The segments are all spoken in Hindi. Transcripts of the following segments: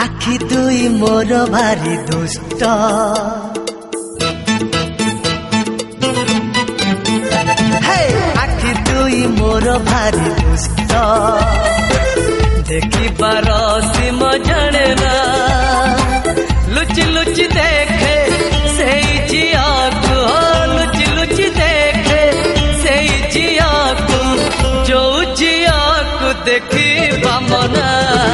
आखि दुई मोर भारी दुष्ट आखि दुई मोर भारी दुष्ट देखिबार सीमा जाने ना लुचि लुचि देखे से जिया को लुचि लुचि देखे से जिया को जो जिया को देखी बामना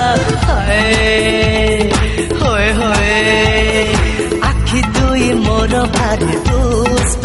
होए होए आखि दुई मोर भारी दुष्ट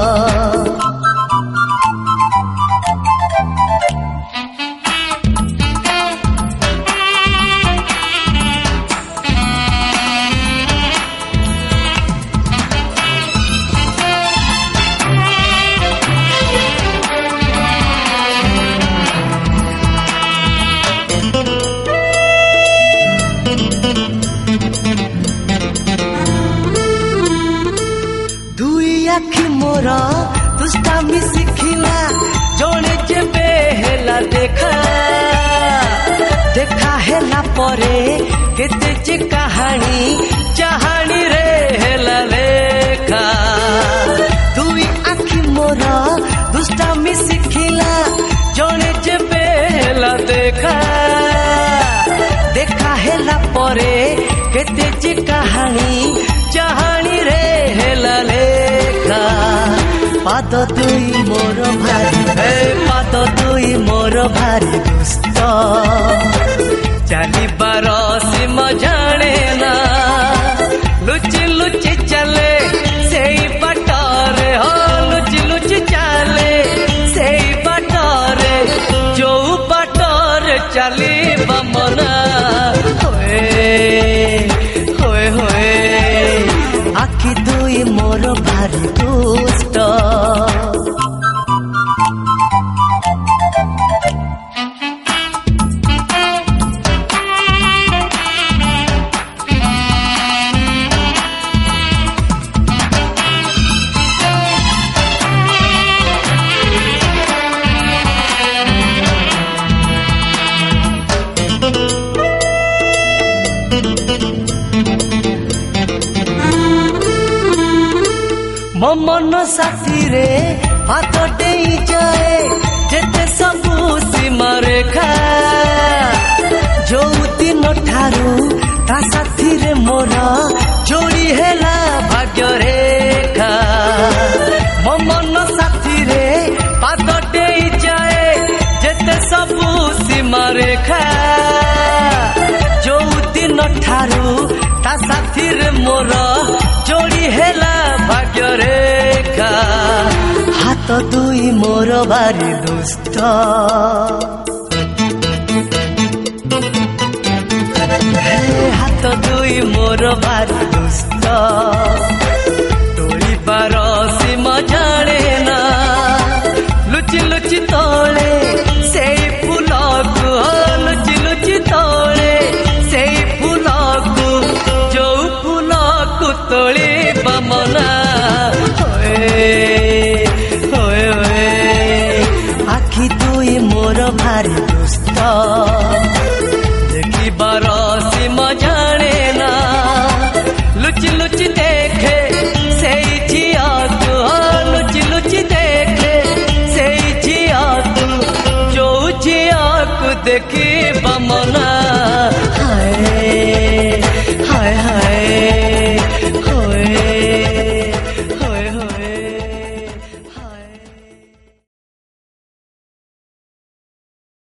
आखि मोर दुष्टामी शिखिला जड़े जेबे हेला देखा देखा हेला परे केते जे कहानी चाहानी रे हेला लेखा दुई आखि मोर दुष्टामी शिखिला जड़े जेबे हेला देखा देखा हेला परे केते जे कहानी चाहानी रे हेला लेखा पाद दुई मोर भारी पाद दुई मोर भारी दुष्ट चलिबार सीमा जाने ना लुचि लुचि चले से बाटरे हो लुचि लुचि चले से बाटरे जो बाटरे चली बमना होए होए आखि दुई मोर भारी दुष्ट मन साथी रे हाथ दे जाए जेते सबू सीमा रेखा जो दिन ठारू ता साथी रे मोर जोड़ी हेला भाग्य रेखा मन साथी रे हाथ दे जाए जेते सबू सीमा रेखा जो दिन ठारू ता साथी रे मोर जोड़ी हेला भाग्य रेखा हाथ दुई मोर भारी दुष्ट हाथ दुई मोर भारी दुष्ट तोड़िबार सीमा जाने ना लुचि लुचि तोले से फूल को लुचि लुचि तोले से फूल को जो फूल को तोड़ी बमना होए होए आखि दुई मोर भारी दुष्ट